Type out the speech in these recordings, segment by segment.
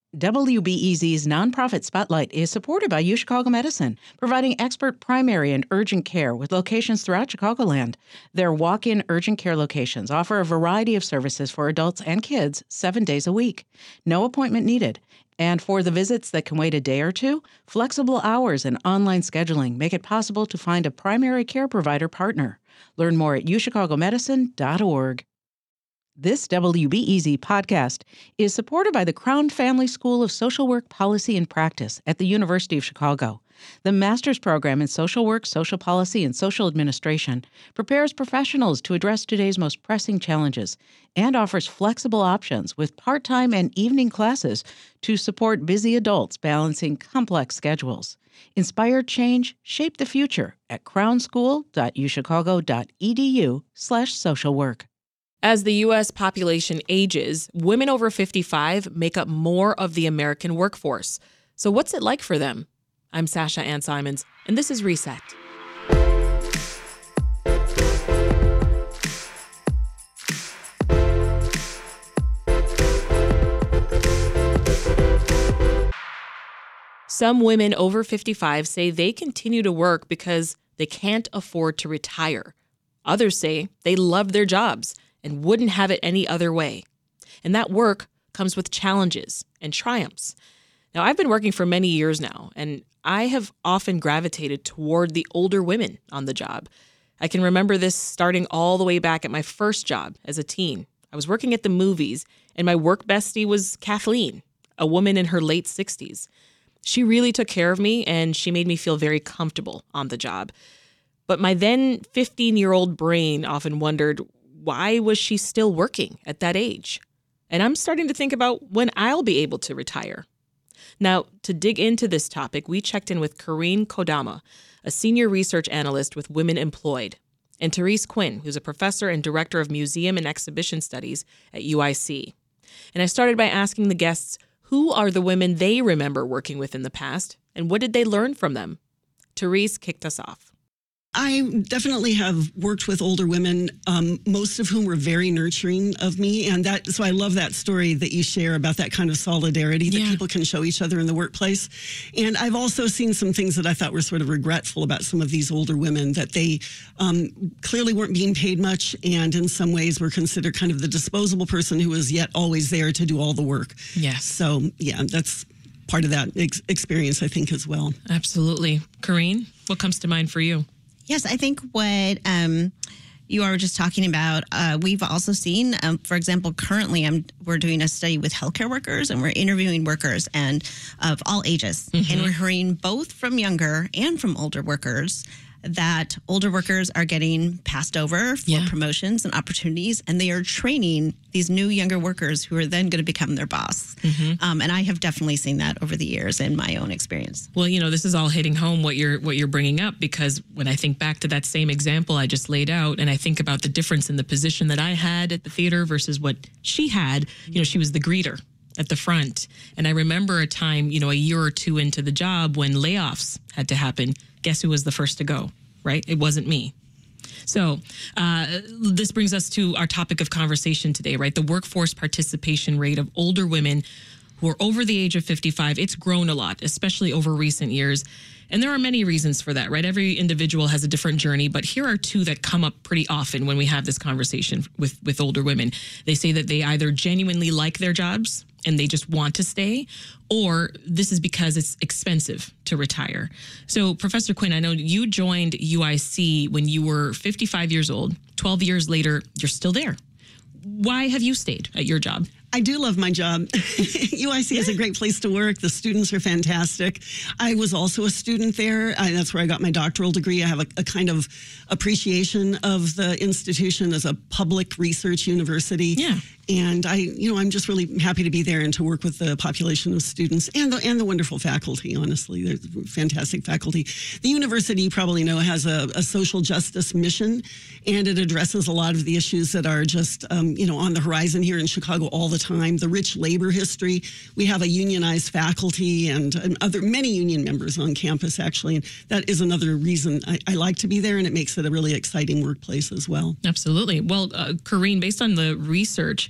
WBEZ's nonprofit spotlight is supported by UChicago Medicine, providing expert primary and urgent care with locations throughout Chicagoland. Their walk-in urgent care locations offer a variety of services for adults and kids 7 days a week. No appointment needed. And for the visits that can wait a day or two, flexible hours and online scheduling make it possible to find a primary care provider partner. Learn more at uchicagomedicine.org. This WBEZ podcast is supported by the Crown Family School of Social Work Policy and Practice at the University of Chicago. The master's program in social work, social policy, and social administration prepares professionals to address today's most pressing challenges and offers flexible options with part-time and evening classes to support busy adults balancing complex schedules. Inspire change, shape the future at crownschool.uchicago.edu/socialwork. As the U.S. population ages, women over 55 make up more of the American workforce. So what's it like for them? I'm Sasha Ann Simons, and this is Reset. Some women over 55 say they continue to work because they can't afford to retire. Others say they love their jobs and wouldn't have it any other way. And that work comes with challenges and triumphs. Now, I've been working for many years now, and I have often gravitated toward the older women on the job. I can remember this starting all the way back at my first job as a teen. I was working at the movies, and my work bestie was Kathleen, a woman in her late 60s. She really took care of me, and she made me feel very comfortable on the job. But my then 15-year-old brain often wondered, why was she still working at that age? And I'm starting to think about when I'll be able to retire. Now, to dig into this topic, we checked in with Karine Kodama, a senior research analyst with Women Employed, and Therese Quinn, who's a professor and director of museum and exhibition studies at UIC. And I started by asking the guests, who are the women they remember working with in the past, and what did they learn from them? Therese kicked us off. I definitely have worked with older women, most of whom were very nurturing of me. And so I love that story that you share about that kind of solidarity that people can show each other in the workplace. And I've also seen some things that I thought were sort of regretful about some of these older women, that they clearly weren't being paid much and in some ways were considered kind of the disposable person who was yet always there to do all the work. Yes. So, yeah, that's part of that experience, I think, as well. Absolutely. Karine, what comes to mind for you? Yes, I think what you are just talking about, we've also seen, for example, currently we're doing a study with healthcare workers, and we're interviewing workers and of all ages. Mm-hmm. And we're hearing both from younger and from older workers that older workers are getting passed over for promotions and opportunities, and they are training these new younger workers who are then going to become their boss. Mm-hmm. And I have definitely seen that over the years in my own experience. Well, this is all hitting home what you're bringing up, because when I think back to that same example I just laid out, and I think about the difference in the position that I had at the theater versus what she had, she was the greeter at the front. And I remember a time, a year or two into the job when layoffs had to happen. Guess who was the first to go, right? It wasn't me. So this brings us to our topic of conversation today, right? The workforce participation rate of older women who are over the age of 55. It's grown a lot, especially over recent years. And there are many reasons for that, right? Every individual has a different journey, but here are two that come up pretty often when we have this conversation with older women. They say that they either genuinely like their jobs and they just want to stay, or this is because it's expensive to retire. So, Professor Quinn, I know you joined UIC when you were 55 years old. 12 years later, you're still there. Why have you stayed at your job? I do love my job. UIC is a great place to work. The students are fantastic. I was also a student there. That's where I got my doctoral degree. I have a kind of appreciation of the institution as a public research university. Yeah. And I'm just really happy to be there and to work with the population of students and the wonderful faculty, honestly. They're fantastic faculty. The university, you probably know, has a social justice mission, and it addresses a lot of the issues that are just, on the horizon here in Chicago all the time. The rich labor history. We have a unionized faculty and many union members on campus, actually. And that is another reason I like to be there, and it makes it a really exciting workplace as well. Absolutely. Well, Karine, based on the research,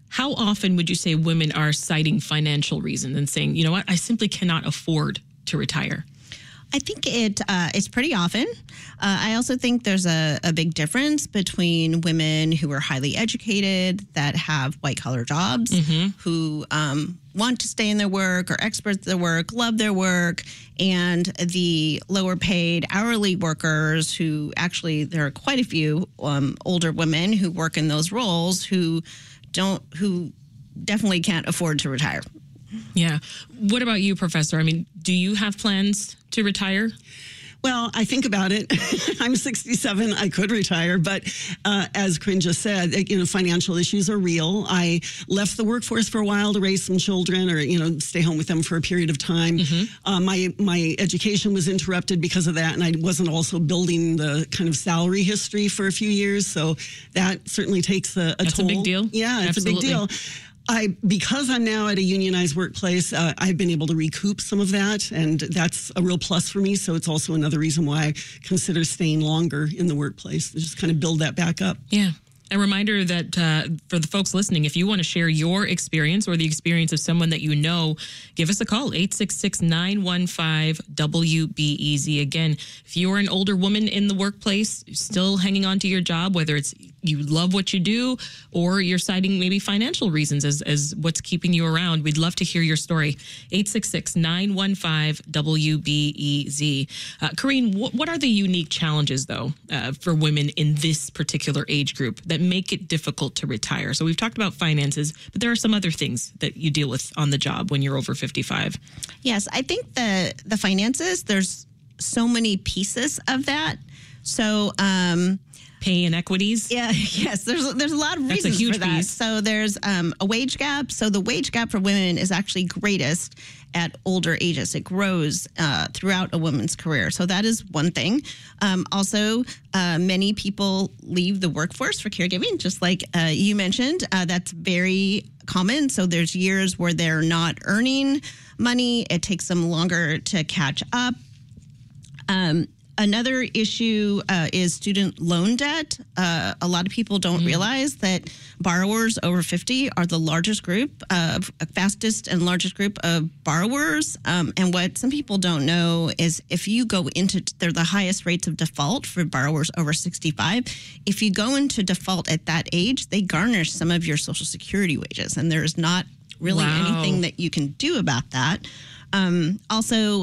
How often would you say women are citing financial reasons and saying, you know what, I simply cannot afford to retire? I think it's pretty often. I also think there's a big difference between women who are highly educated, that have white collar jobs, who want to stay in their work, or experts at their work, love their work, and the lower paid hourly workers who actually, there are quite a few older women who work in those roles who definitely can't afford to retire. Yeah. What about you, Professor? I mean, do you have plans to retire? Well, I think about it. I'm 67. I could retire, but as Corinne just said, financial issues are real. I left the workforce for a while to raise some children, or stay home with them for a period of time. My education was interrupted because of that, and I wasn't also building the kind of salary history for a few years. So that certainly takes a toll. That's a big deal. Yeah, it's Absolutely. a big deal. Because I'm now at a unionized workplace, I've been able to recoup some of that, and that's a real plus for me. So it's also another reason why I consider staying longer in the workplace, to just kind of build that back up. Yeah. A reminder that for the folks listening, if you want to share your experience or the experience of someone that you know, give us a call, 866-915-WBEZ. Again, if you're an older woman in the workplace, still hanging on to your job, whether it's you love what you do or you're citing maybe financial reasons as what's keeping you around, we'd love to hear your story. 866-915-WBEZ. Corinne, what are the unique challenges, though, for women in this particular age group that make it difficult to retire? So we've talked about finances, but there are some other things that you deal with on the job when you're over 55. Yes, I think the finances, there's so many pieces of that. So, pay inequities. Yeah, yes, there's a lot of reasons huge for that. piece. So there's a wage gap. So the wage gap for women is actually greatest at older ages. It grows throughout a woman's career. So that is one thing. Also, many people leave the workforce for caregiving, just like you mentioned. That's very common. So there's years where they're not earning money. It takes them longer to catch up. Another issue is student loan debt. A lot of people don't realize that borrowers over 50 are the largest group, fastest and largest group of borrowers. And what some people don't know is if you go into, they're the highest rates of default for borrowers over 65. If you go into default at that age, they garnish some of your Social Security wages, and there's not really anything that you can do about that. Also,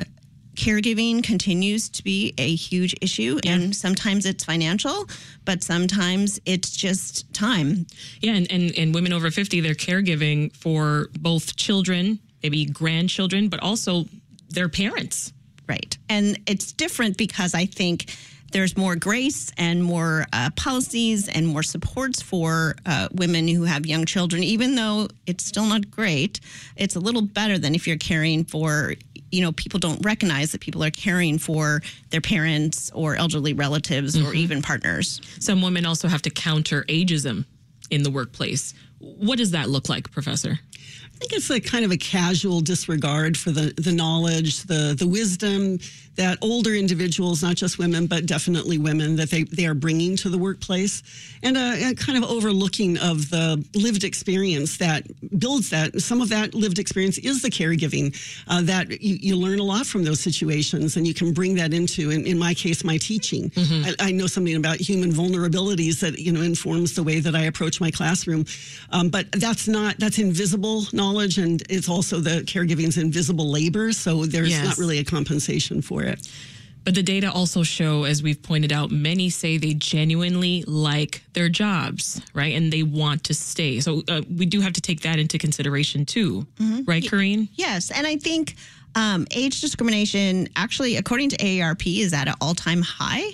caregiving continues to be a huge issue, and sometimes it's financial, but sometimes it's just time. Yeah, and women over 50, they're caregiving for both children, maybe grandchildren, but also their parents. Right. And it's different because I think there's more grace and more policies and more supports for women who have young children, even though it's still not great. It's a little better than if you're caring for, people don't recognize that people are caring for their parents or elderly relatives or even partners. Some women also have to counter ageism in the workplace. What does that look like, Professor? I think it's a kind of a casual disregard for the knowledge, the wisdom that older individuals, not just women, but definitely women, that they are bringing to the workplace, and a kind of overlooking of the lived experience that builds that. Some of that lived experience is the caregiving, that you learn a lot from those situations, and you can bring that into, in my case, my teaching. I know something about human vulnerabilities that, informs the way that I approach my classroom. But that's invisible knowledge, and it's also the caregiving's invisible labor, so there's not really a compensation for it. But the data also show, as we've pointed out, many say they genuinely like their jobs, right? And they want to stay. So we do have to take that into consideration too, right, Corinne? Yes, and I think age discrimination, actually, according to AARP, is at an all-time high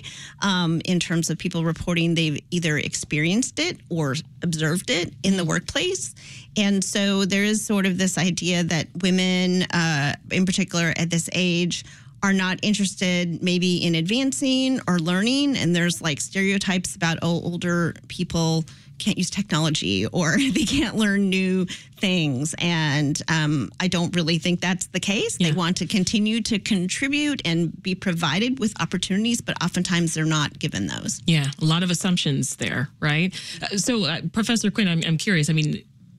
in terms of people reporting they've either experienced it or observed it in the workplace. And so there is sort of this idea that women, in particular at this age, are not interested maybe in advancing or learning. And there's like stereotypes about, older people can't use technology or they can't learn new things. And I don't really think that's the case. They want to continue to contribute and be provided with opportunities, but oftentimes they're not given those. Yeah, a lot of assumptions there, right? So Professor Quinn, I'm curious. I mean,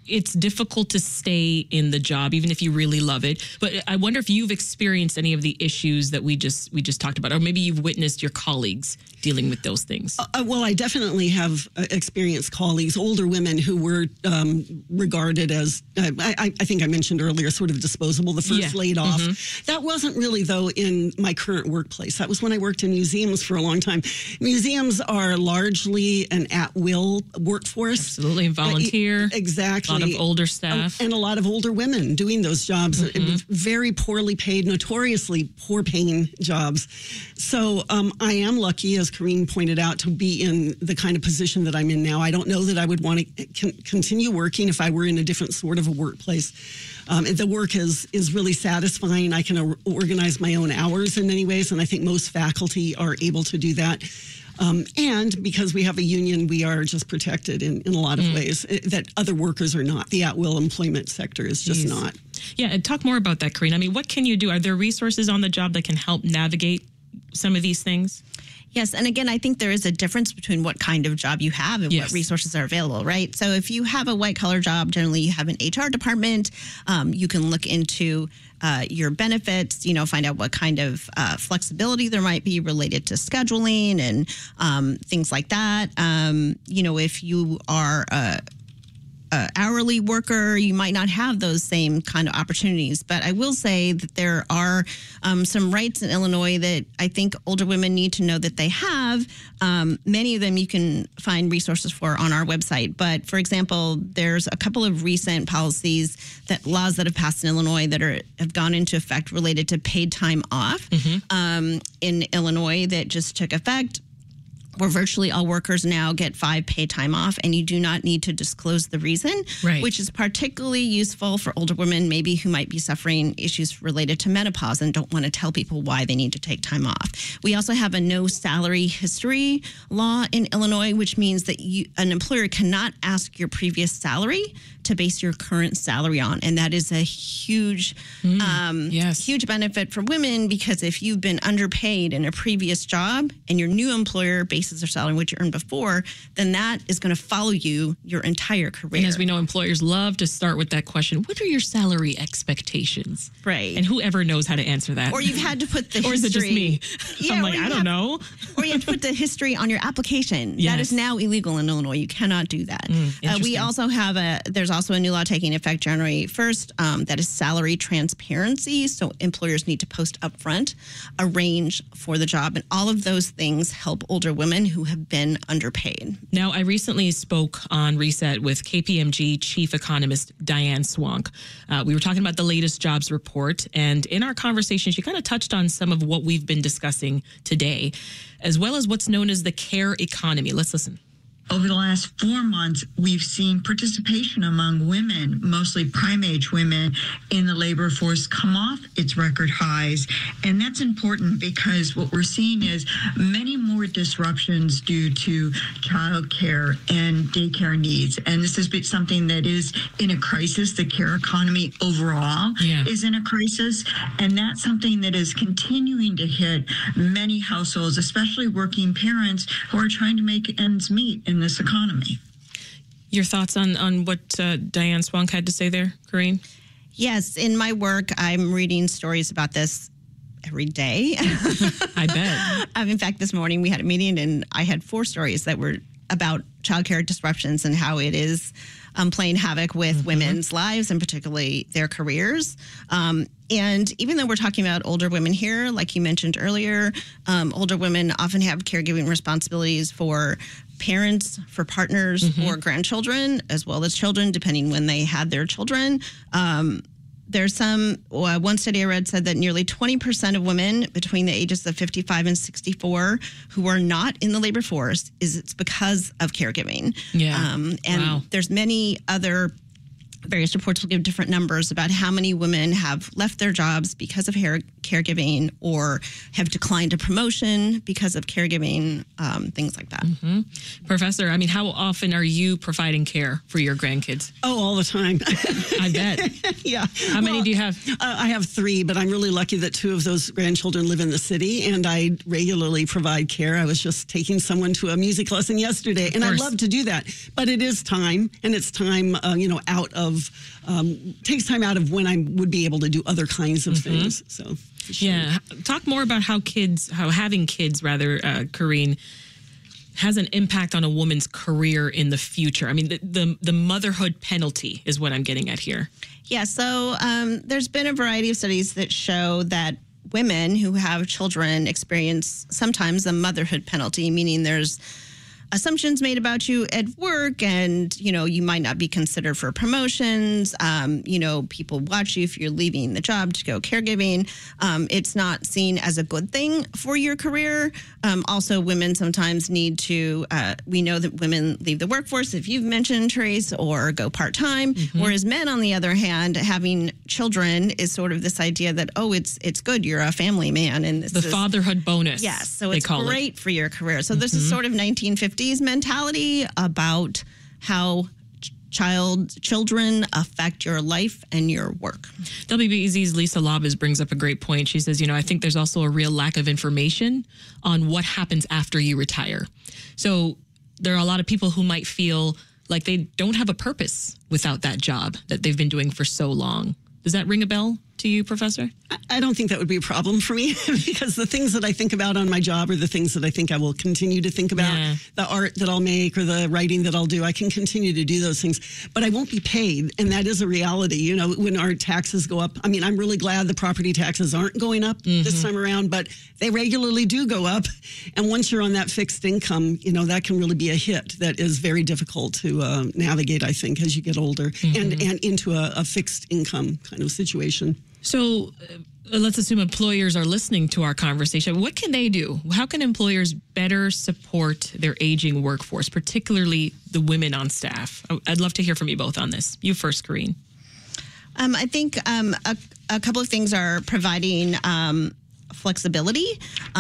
it's difficult to stay in the job, even if you really love it. But I wonder if you've experienced any of the issues that we just talked about, or maybe you've witnessed your colleagues dealing with those things. Well, I definitely have experienced colleagues, older women who were regarded as, I think I mentioned earlier, sort of disposable, the first laid off. That wasn't really, though, in my current workplace. That was when I worked in museums for a long time. Museums are largely an at-will workforce. Absolutely, volunteer. Exactly. A lot of older staff. And a lot of older women doing those jobs. Very poorly paid, notoriously poor-paying jobs. So I am lucky, as Corinne pointed out, to be in the kind of position that I'm in now. I don't know that I would want to continue working if I were in a different sort of a workplace. The work is really satisfying. I can organize my own hours in many ways, and I think most faculty are able to do that. And because we have a union, we are just protected in a lot of ways that other workers are not. The at-will employment sector is just not. Yeah, and talk more about that, Corinne. I mean, what can you do? Are there resources on the job that can help navigate some of these things? Yes. And again, I think there is a difference between what kind of job you have and what resources are available, right? So if you have a white collar job, generally you have an HR department. You can look into your benefits, find out what kind of flexibility there might be related to scheduling and things like that. If you are hourly worker, you might not have those same kind of opportunities. But I will say that there are some rights in Illinois that I think older women need to know that they have. Many of them you can find resources for on our website. But for example, there's a couple of recent laws that have passed in Illinois that have gone into effect related to paid time off in Illinois that just took effect, where virtually all workers now get 5 paid time off, and you do not need to disclose the reason, which is particularly useful for older women maybe who might be suffering issues related to menopause and don't want to tell people why they need to take time off. We also have a no salary history law in Illinois, which means that an employer cannot ask your previous salary to base your current salary on. And that is a huge benefit for women, because if you've been underpaid in a previous job and your new employer bases their salary on what you earned before, then that is going to follow you your entire career. And as we know, employers love to start with that question, what are your salary expectations? Right. And whoever knows how to answer that. Or you've had to put the history. Or is it just me? Yeah, I'm like, I don't know. Or you have to put the history on your application. Yes. That is now illegal in Illinois. You cannot do that. We also have there's also a new law taking effect January 1st that is salary transparency. So employers need to post upfront a range for the job. And all of those things help older women who have been underpaid. Now, I recently spoke on Reset with KPMG chief economist Diane Swank. We were talking about the latest jobs report. And in our conversation, she kind of touched on some of what we've been discussing today, as well as what's known as the care economy. Let's listen. Over the last 4 months, we've seen participation among women, mostly prime-age women, in the labor force come off its record highs. And that's important because what we're seeing is many more disruptions due to childcare and daycare needs. And this has been something that is in a crisis. The care economy overall is in a crisis. And that's something that is continuing to hit many households, especially working parents who are trying to make ends meet in this economy. Your thoughts on what Diane Swank had to say there, Corinne? Yes, in my work, I'm reading stories about this every day. I bet. In fact, this morning we had a meeting and I had 4 stories that were about childcare disruptions and how it is playing havoc with women's lives and particularly their careers. And even though we're talking about older women here, like you mentioned earlier, older women often have caregiving responsibilities for parents, for partners, for grandchildren, as well as children, depending when they had their children. There's one study I read said that nearly 20% of women between the ages of 55 and 64 who are not in the labor force it's because of caregiving. Yeah. And there's many other various reports will give different numbers about how many women have left their jobs because of caregiving or have declined a promotion because of caregiving, things like that. Mm-hmm. Professor, I mean, how often are you providing care for your grandkids? Oh, all the time. I bet. Yeah. How many do you have? I have 3, but I'm really lucky that 2 of those grandchildren live in the city, and I regularly provide care. I was just taking someone to a music lesson yesterday, and I love to do that. But it is time, and it's time, out of, takes time out of when I would be able to do other kinds of things. So, for sure. Yeah. Talk more about how having kids, Corrine, has an impact on a woman's career in the future. I mean, the motherhood penalty is what I'm getting at here. Yeah, so there's been a variety of studies that show that women who have children experience sometimes a motherhood penalty, meaning there's assumptions made about you at work, and you might not be considered for promotions. People watch you if you're leaving the job to go caregiving. It's not seen as a good thing for your career. Also, women sometimes need to. We know that women leave the workforce, if you've mentioned, Trace, or go part-time. Whereas men, on the other hand, having children is sort of this idea that it's good, you're a family man, and this the fatherhood bonus. Yes, so it's great for your career. So this is sort of 1950s mentality about how children affect your life and your work. WBEZ's Lisa Labas brings up a great point. She says, I think there's also a real lack of information on what happens after you retire. So there are a lot of people who might feel like they don't have a purpose without that job that they've been doing for so long. Does that ring a bell to you, Professor? I don't think that would be a problem for me because the things that I think about on my job are the things that I think I will continue to think about. Yeah. The art that I'll make or the writing that I'll do, I can continue to do those things, but I won't be paid. And that is a reality. When our taxes go up, I mean, I'm really glad the property taxes aren't going up this time around, but they regularly do go up. And once you're on that fixed income, that can really be a hit that is very difficult to navigate, I think, as you get older and into a fixed income kind of situation. So let's assume employers are listening to our conversation. What can they do? How can employers better support their aging workforce, particularly the women on staff? I'd love to hear from you both on this. You first, Corrine. I think a couple of things are providing flexibility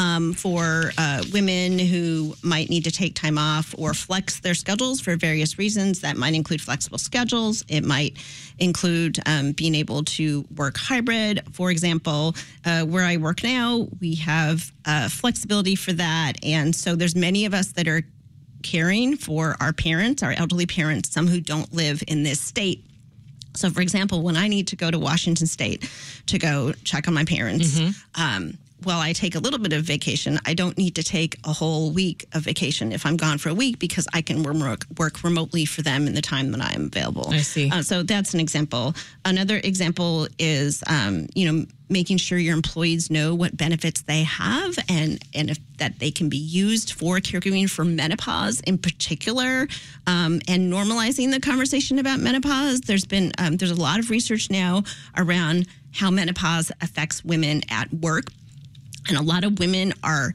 for women who might need to take time off or flex their schedules for various reasons. That might include flexible schedules. It might include being able to work hybrid. For example, where I work now, we have flexibility for that. And so there's many of us that are caring for our parents, our elderly parents, some who don't live in this state. So, for example, when I need to go to Washington State to go check on my parents, while I take a little bit of vacation, I don't need to take a whole week of vacation if I'm gone for a week because I can work remotely for them in the time that I'm available. I see. So that's an example. Another example is, making sure your employees know what benefits they have and if that they can be used for caregiving for menopause in particular, and normalizing the conversation about menopause. There's a lot of research now around how menopause affects women at work. And a lot of women are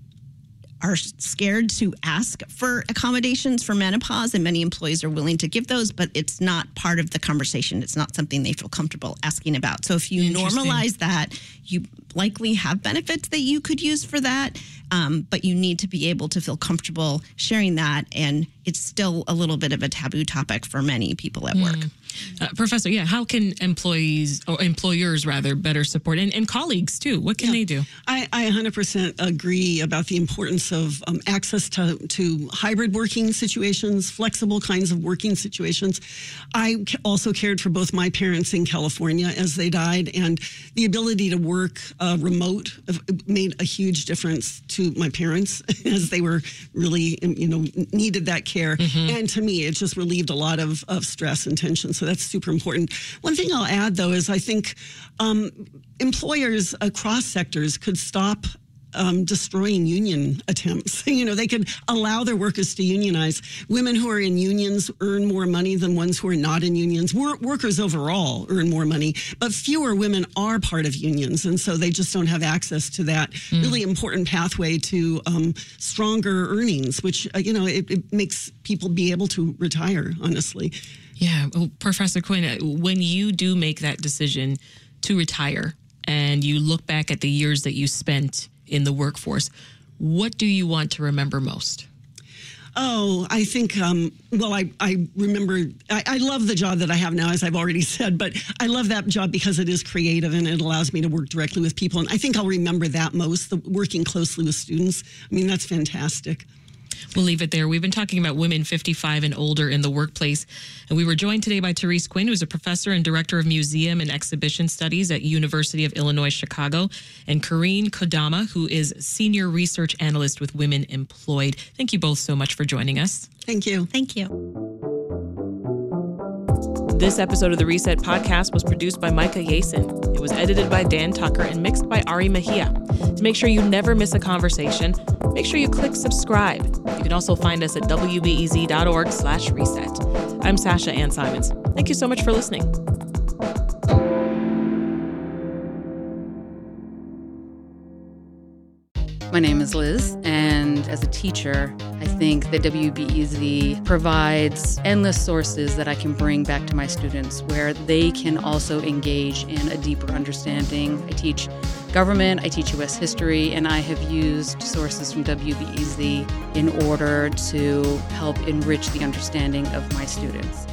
scared to ask for accommodations for menopause, and many employees are willing to give those, but it's not part of the conversation. It's not something they feel comfortable asking about. So if you normalize that, you likely have benefits that you could use for that, but you need to be able to feel comfortable sharing that, and it's still a little bit of a taboo topic for many people at work. Professor, how can employers better support and colleagues too? What can they do? I 100% agree about the importance of access to hybrid working situations, flexible kinds of working situations. I also cared for both my parents in California as they died, and the ability to work remote made a huge difference to my parents as they were really, needed that care. And to me, it just relieved a lot of stress and tension. So that's super important. One thing I'll add, though, is I think employers across sectors could stop destroying union attempts. They could allow their workers to unionize. Women who are in unions earn more money than ones who are not in unions. Workers overall earn more money, but fewer women are part of unions, and so they just don't have access to that really important pathway to stronger earnings, which, it makes people be able to retire, honestly. Yeah. Well, Professor Quinn, when you do make that decision to retire and you look back at the years that you spent in the workforce, what do you want to remember most? Oh, I think, I remember, I love the job that I have now, as I've already said, but I love that job because it is creative and it allows me to work directly with people. And I think I'll remember that most, the working closely with students. I mean, that's fantastic. We'll leave it there. We've been talking about women 55 and older in the workplace. And we were joined today by Therese Quinn, who's a professor and director of museum and exhibition studies at University of Illinois, Chicago, and Karine Kodama, who is senior research analyst with Women Employed. Thank you both so much for joining us. Thank you. Thank you. This episode of the Reset Podcast was produced by Micah Yason. It was edited by Dan Tucker and mixed by Ari Mejia. To make sure you never miss a conversation, make sure you click subscribe. You can also find us at wbez.org/reset. I'm Sasha Ann Simons. Thank you so much for listening. My name is Liz, and as a teacher, I think that WBEZ provides endless sources that I can bring back to my students where they can also engage in a deeper understanding. I teach government, I teach U.S. history, and I have used sources from WBEZ in order to help enrich the understanding of my students.